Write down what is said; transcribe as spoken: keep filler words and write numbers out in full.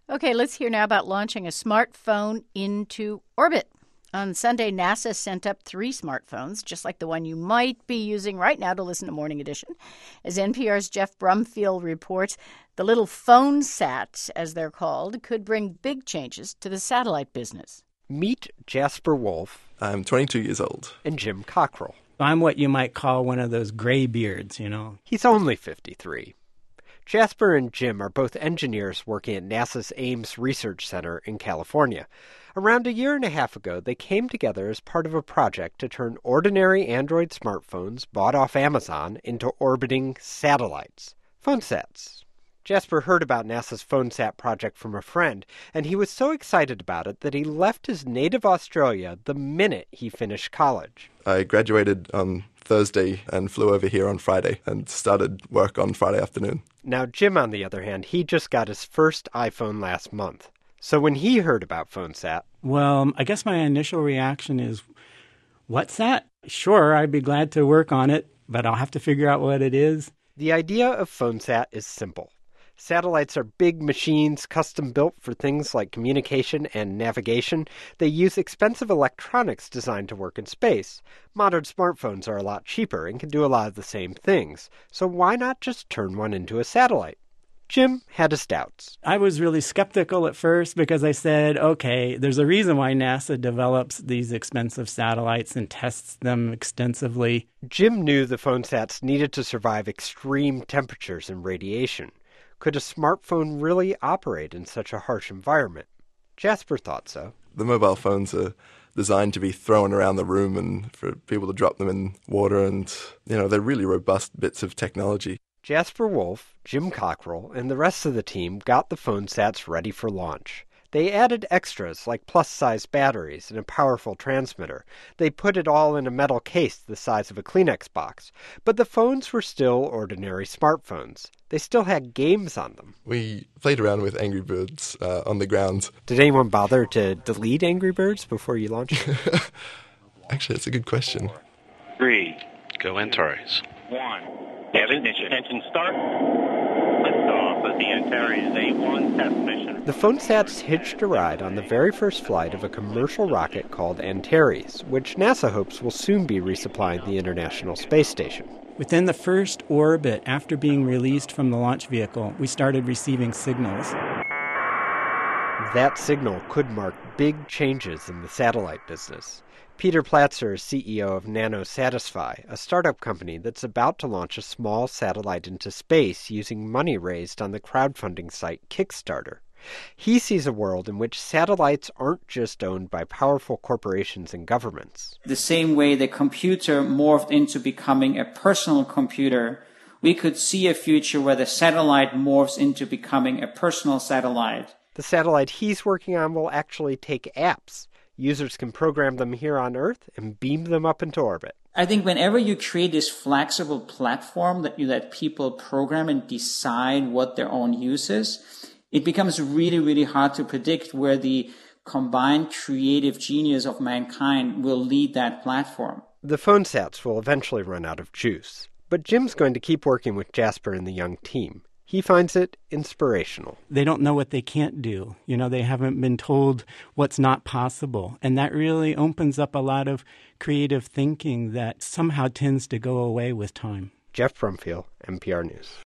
Okay, let's hear now about launching a smartphone into orbit. On Sunday, NASA sent up three smartphones, just like the one you might be using right now to listen to Morning Edition. As N P R's Jeff Brumfield reports, the little phone sats, as they're called, could bring big changes to the satellite business. Meet Jasper Wolf. I'm twenty-two years old. And Jim Cockrell. I'm what you might call one of those gray beards, you know. He's only fifty-three. Jasper and Jim are both engineers working at NASA's Ames Research Center in California. Around a year and a half ago, they came together as part of a project to turn ordinary Android smartphones bought off Amazon into orbiting satellites, PhoneSats. Jasper heard about NASA's PhoneSat project from a friend, and he was so excited about it that he left his native Australia the minute he finished college. I graduated on Thursday and flew over here on Friday and started work on Friday afternoon. Now, Jim, on the other hand, he just got his first iPhone last month. So when he heard about PhoneSat... Well, I guess my initial reaction is, what's that? Sure, I'd be glad to work on it, but I'll have to figure out what it is. The idea of PhoneSat is simple. Satellites are big machines custom-built for things like communication and navigation. They use expensive electronics designed to work in space. Modern smartphones are a lot cheaper and can do a lot of the same things. So why not just turn one into a satellite? Jim had his doubts. I was really skeptical at first because I said, okay, there's a reason why NASA develops these expensive satellites and tests them extensively. Jim knew the PhoneSats needed to survive extreme temperatures and radiation. Could a smartphone really operate in such a harsh environment? Jasper thought so. The mobile phones are designed to be thrown around the room and for people to drop them in water, and, you know, they're really robust bits of technology. Jasper Wolf, Jim Cockrell, and the rest of the team got the PhoneSats ready for launch. They added extras like plus-size batteries and a powerful transmitter. They put it all in a metal case the size of a Kleenex box. But the phones were still ordinary smartphones. They still had games on them. We played around with Angry Birds uh, on the ground. Did anyone bother to delete Angry Birds before you launched? Actually, that's a good question. Three. Go Antares. One. Ignition. Attention start. Liftoff of the Antares A one test mission. The PhoneSats hitched a ride on the very first flight of a commercial rocket called Antares, which NASA hopes will soon be resupplying the International Space Station. Within the first orbit, after being released from the launch vehicle, we started receiving signals. That signal could mark big changes in the satellite business. Peter Platzer is C E O of NanoSatisfy, a startup company that's about to launch a small satellite into space using money raised on the crowdfunding site Kickstarter. He sees a world in which satellites aren't just owned by powerful corporations and governments. The same way the computer morphed into becoming a personal computer, we could see a future where the satellite morphs into becoming a personal satellite. The satellite he's working on will actually take apps. Users can program them here on Earth and beam them up into orbit. I think whenever you create this flexible platform that you let people program and decide what their own use is, it becomes really, really hard to predict where the combined creative genius of mankind will lead that platform. The PhoneSats will eventually run out of juice, but Jim's going to keep working with Jasper and the young team. He finds it inspirational. They don't know what they can't do. You know, they haven't been told what's not possible. And that really opens up a lot of creative thinking that somehow tends to go away with time. Jeff Brumfield, N P R News.